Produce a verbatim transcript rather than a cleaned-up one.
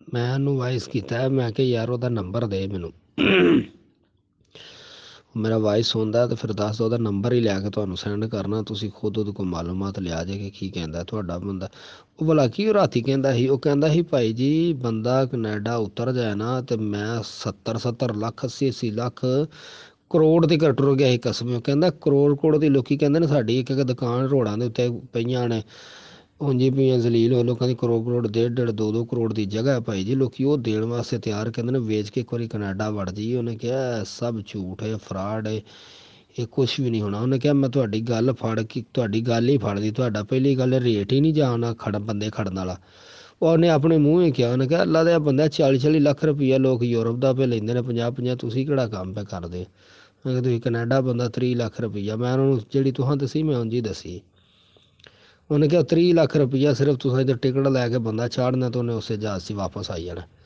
ਮੈਂ ਉਹਨੂੰ ਵਾਇਸ ਕੀਤਾ, ਮੈਂ ਕਿਹਾ ਯਾਰ ਉਹਦਾ ਨੰਬਰ ਦੇ ਮੈਨੂੰ। ਮੇਰਾ ਵਾਇਸ ਸੁਣਦਾ ਤਾਂ ਫਿਰ ਦੱਸ ਉਹਦਾ ਨੰਬਰ ਹੀ ਲੈ ਕੇ ਤੁਹਾਨੂੰ ਸੈਂਡ ਕਰਨਾ, ਤੁਸੀਂ ਖੁਦ ਉਹਦੇ ਕੋਲ ਮਾਲੂਮਾਤ ਲਿਆ ਜੇ ਕਿ ਕੀ ਕਹਿੰਦਾ ਤੁਹਾਡਾ ਬੰਦਾ। ਉਹ ਭਲਾ ਕੀ ਉਹ ਰਾਤੀ ਕਹਿੰਦਾ ਸੀ, ਉਹ ਕਹਿੰਦਾ ਸੀ ਭਾਈ ਜੀ ਬੰਦਾ ਕਨੇਡਾ ਉਤਰ ਜਾਏ ਨਾ ਤੇ ਮੈਂ ਸੱਤਰ ਸੱਤਰ ਲੱਖ ਅੱਸੀ ਅੱਸੀ ਲੱਖ ਕਰੋੜ ਦੇ ਘਰ ਟੁਰ ਗਿਆ ਸੀ ਕਸਮ। ਉਹ ਕਹਿੰਦਾ ਕਰੋੜ ਕਰੋੜ ਦੀ ਲੋਕੀ ਕਹਿੰਦੇ ਨੇ ਸਾਡੀ ਇੱਕ ਇੱਕ ਦੁਕਾਨ ਰੋਡਾਂ ਦੇ ਉੱਤੇ ਪਈਆਂ ਨੇ ਉਂਝ ਪਈਆਂ ਜ਼ਲੀਲ ਹੋ, ਲੋਕਾਂ ਦੀ ਕਰੋੜ ਕਰੋੜ ਡੇਢ ਡੇਢ ਦੋ ਦੋ ਕਰੋੜ ਦੀ ਜਗ੍ਹਾ ਭਾਈ ਜੀ, ਲੋਕੀ ਉਹ ਦੇਣ ਵਾਸਤੇ ਤਿਆਰ ਕਹਿੰਦੇ ਨੇ ਵੇਚ ਕੇ ਇੱਕ ਵਾਰੀ ਕਨੇਡਾ ਵੜ ਜਾਈਏ। ਉਹਨੇ ਕਿਹਾ ਸਭ ਝੂਠ ਹੈ, ਫਰਾਡ ਹੈ, ਇਹ ਕੁਛ ਵੀ ਨਹੀਂ ਹੋਣਾ। ਉਹਨੇ ਕਿਹਾ ਮੈਂ ਤੁਹਾਡੀ ਗੱਲ ਫੜ ਕੇ ਤੁਹਾਡੀ ਗੱਲ ਹੀ ਫੜਦੀ, ਤੁਹਾਡਾ ਪਹਿਲੀ ਗੱਲ ਰੇਟ ਹੀ ਨਹੀਂ ਜਾਣਾ ਖੜ ਬੰਦੇ ਖੜਨ ਵਾਲਾ। ਉਹਨੇ ਆਪਣੇ ਮੂੰਹ ਹੀ ਕਿਹਾ, ਉਹਨੇ ਕਿਹਾ ਅੱਲਾ ਦਾ ਬੰਦਾ ਚਾਲੀ ਚਾਲੀ ਲੱਖ ਰੁਪਈਆ ਲੋਕ ਯੂਰਪ ਦਾ ਪੇ ਲੈਂਦੇ ਨੇ, ਪੰਜਾਹ ਪੰਜਾਹ ਤੁਸੀਂ ਕਿਹੜਾ ਕੰਮ ਪੇ ਕਰਦੇ। ਮੈਂ ਕਿਹਾ ਤੁਸੀਂ ਕਨੇਡਾ ਬੰਦਾ ਤੀਹ ਲੱਖ ਰੁਪਈਆ, ਮੈਂ ਉਹਨੂੰ ਜਿਹੜੀ ਤੁਹਾਂ ਦੱਸੀ ਮੈਂ ਉਂਝ ਹੀ ਦੱਸੀ। ਉਹਨੇ ਕਿਹਾ ਤੀਹ ਲੱਖ ਰੁਪਈਆ ਸਿਰਫ ਤੁਸੀਂ ਇੱਧਰ ਟਿਕਟ ਲੈ ਕੇ ਬੰਦਾ ਚਾੜਨਾ ਤਾਂ ਉਹਨੇ ਉਸੇ ਜਹਾਜ਼ 'ਚ ਵਾਪਸ ਆਈ ਜਾਣਾ।